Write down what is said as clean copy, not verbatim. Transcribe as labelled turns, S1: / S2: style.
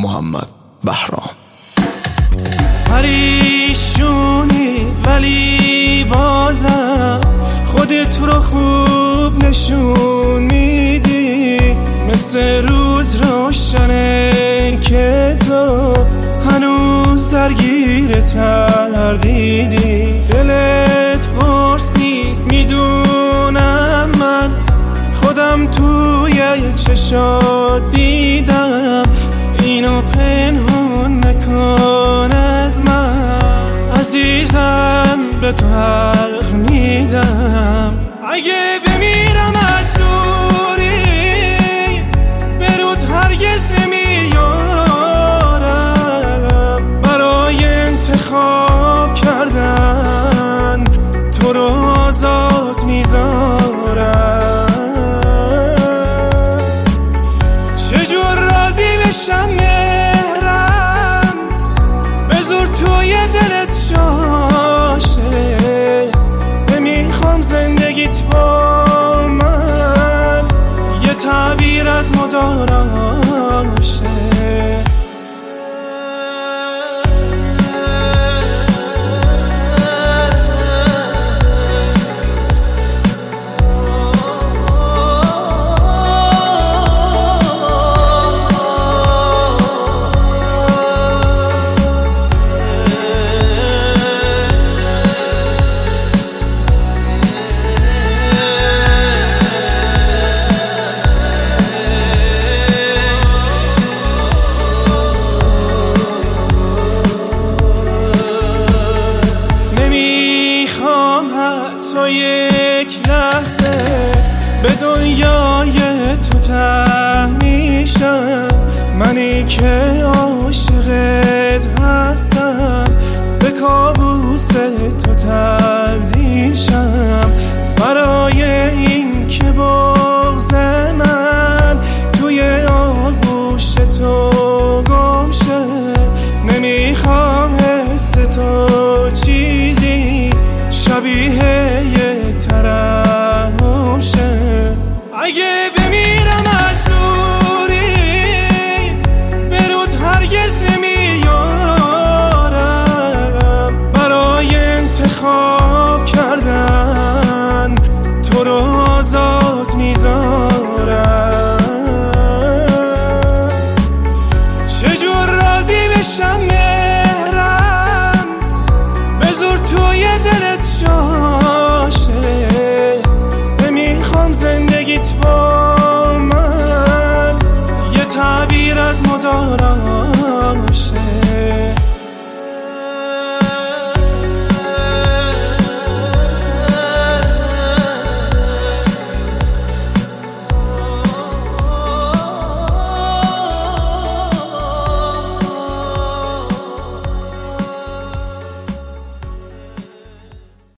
S1: محمد بهرام.
S2: پریشونی ولی بازم خودت رو خوب نشون میدی، مثل روز روشنه که تو هنوز درگیر تردیدی. دلت قرص نیست میدونم، من خودم توی چشات دیدم، اینو پنهون نکن از من عزیزم، به تو حق میدم. اگه بمیرم از دوری برود هرگز نمیارم، برای انتخاب کردن تو رو آزاد میذارم. چجور راضی بشم مهرم به زور توی دلت شاشه، نمیخوام زندگیت با من یه تعبیر از مداراشه. تو یک لحظه به دنیای تو ته میشم، منی که عاشقت هستم به کابوس تو تبدیل شم. برای این که بغض من توی آغوش تو گم شه، نمیخوام حس تو چیزی شبیه یه ترحم شه. اگه بمیرم از دوری برود هرگز نمیارم، برای انتخاب کردن تو رو آزاد میذارم. چجور راضی بشم مهرم به زور توی دلت شاشه، نمیخوام زندگیت با من یه تعبیر از مداراشه.